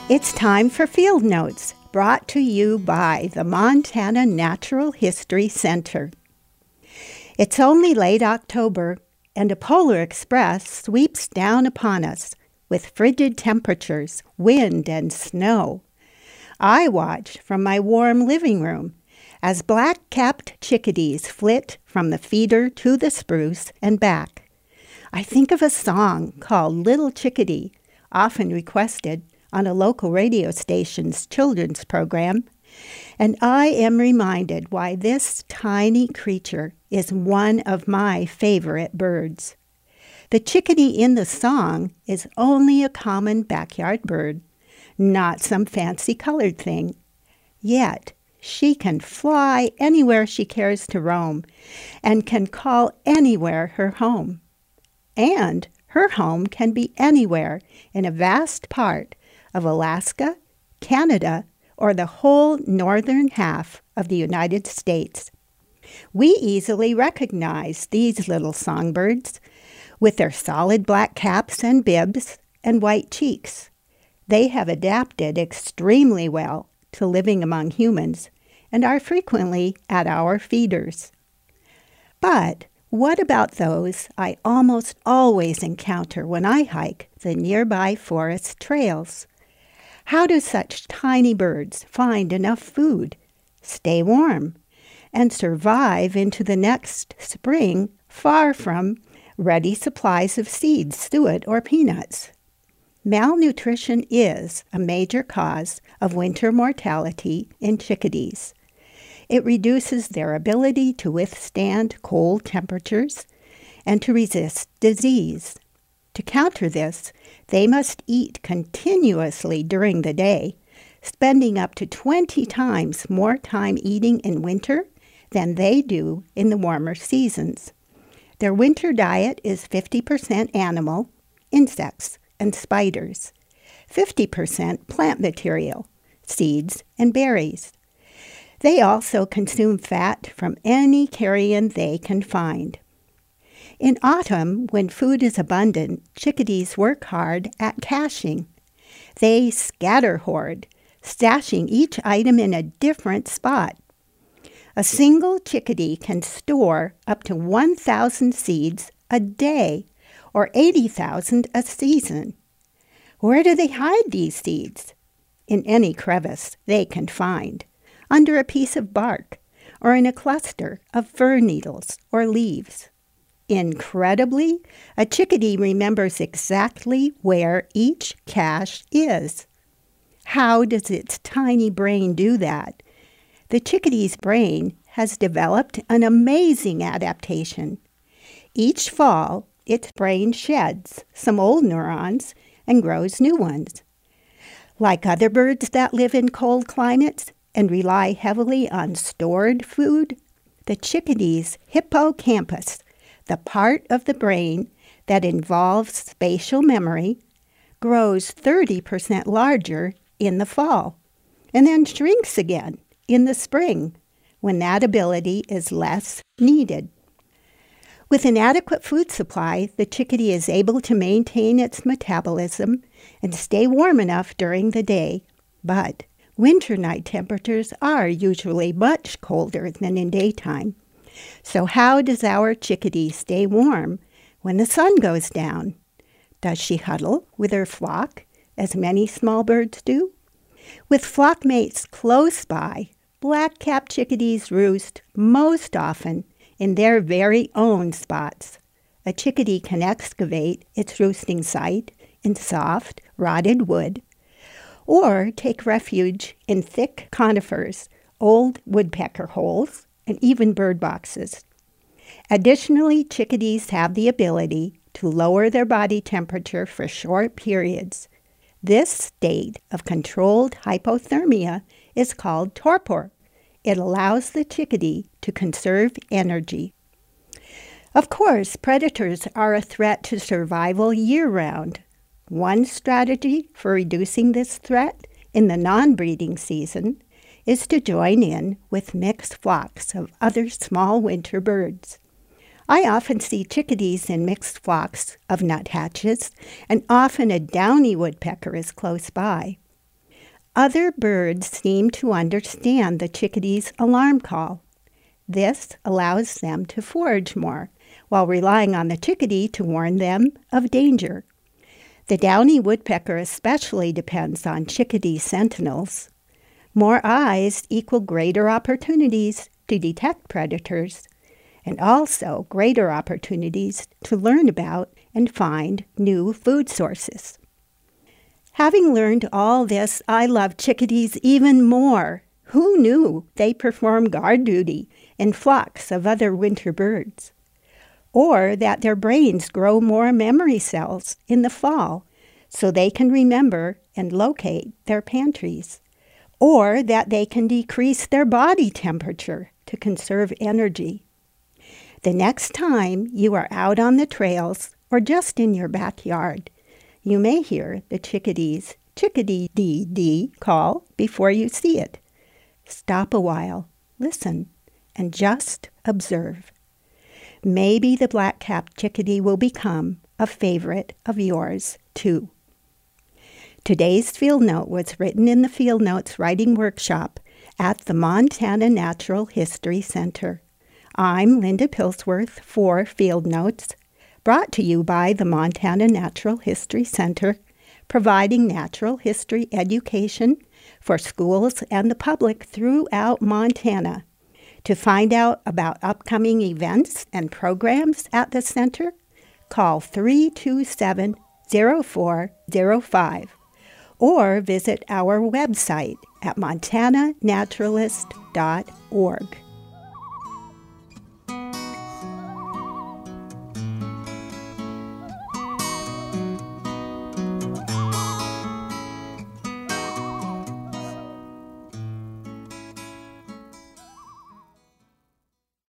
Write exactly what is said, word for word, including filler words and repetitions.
It's time for Field Notes, brought to you by the Montana Natural History Center. It's only late October, and a polar express sweeps down upon us with frigid temperatures, wind, and snow. I watch from my warm living room as black-capped chickadees flit from the feeder to the spruce and back. I think of a song called Little Chickadee, often requested on a local radio station's children's program, and I am reminded why this tiny creature is one of my favorite birds. The chickadee in the song is only a common backyard bird, not some fancy colored thing. Yet, she can fly anywhere she cares to roam and can call anywhere her home. And her home can be anywhere in a vast part of Alaska, Canada, or the whole northern half of the United States. We easily recognize these little songbirds with their solid black caps and bibs and white cheeks. They have adapted extremely well to living among humans and are frequently at our feeders. But what about those I almost always encounter when I hike the nearby forest trails? How do such tiny birds find enough food, stay warm, and survive into the next spring far from ready supplies of seeds, suet, or peanuts? Malnutrition is a major cause of winter mortality in chickadees. It reduces their ability to withstand cold temperatures and to resist disease. To counter this, they must eat continuously during the day, spending up to twenty times more time eating in winter than they do in the warmer seasons. Their winter diet is fifty percent animal, insects, and spiders, fifty percent plant material, seeds and berries. They also consume fat from any carrion they can find. In autumn, when food is abundant, chickadees work hard at caching. They scatter hoard, stashing each item in a different spot. A single chickadee can store up to one thousand seeds a day, or eighty thousand a season. Where do they hide these seeds? In any crevice they can find, under a piece of bark, or in a cluster of fir needles or leaves. Incredibly, a chickadee remembers exactly where each cache is. How does its tiny brain do that? The chickadee's brain has developed an amazing adaptation. Each fall, its brain sheds some old neurons and grows new ones. Like other birds that live in cold climates and rely heavily on stored food, the chickadee's hippocampus, the part of the brain that involves spatial memory, grows thirty percent larger in the fall and then shrinks again in the spring when that ability is less needed. With an adequate food supply, the chickadee is able to maintain its metabolism and stay warm enough during the day. But winter night temperatures are usually much colder than in daytime. So how does our chickadee stay warm when the sun goes down? Does she huddle with her flock, as many small birds do? With flock mates close by, black-capped chickadees roost most often in their very own spots. A chickadee can excavate its roosting site in soft, rotted wood, or take refuge in thick conifers, old woodpecker holes, and even bird boxes. Additionally, chickadees have the ability to lower their body temperature for short periods. This state of controlled hypothermia is called torpor. It allows the chickadee to conserve energy. Of course, predators are a threat to survival year-round. One strategy for reducing this threat in the non-breeding season is to join in with mixed flocks of other small winter birds. I often see chickadees in mixed flocks of nuthatches, and often a downy woodpecker is close by. Other birds seem to understand the chickadee's alarm call. This allows them to forage more, while relying on the chickadee to warn them of danger. The downy woodpecker especially depends on chickadee sentinels. More eyes equal greater opportunities to detect predators, and also greater opportunities to learn about and find new food sources. Having learned all this, I love chickadees even more. Who knew they perform guard duty in flocks of other winter birds? Or that their brains grow more memory cells in the fall so they can remember and locate their pantries? Or that they can decrease their body temperature to conserve energy? The next time you are out on the trails or just in your backyard, you may hear the chickadee's chickadee-dee-dee call before you see it. Stop a while, listen, and just observe. Maybe the black-capped chickadee will become a favorite of yours, too. Today's field note was written in the Field Notes Writing Workshop at the Montana Natural History Center. I'm Linda Pilsworth for Field Notes, brought to you by the Montana Natural History Center, providing natural history education for schools and the public throughout Montana. To find out about upcoming events and programs at the center, call three two seven, zero four zero five or visit our website at montana naturalist dot org.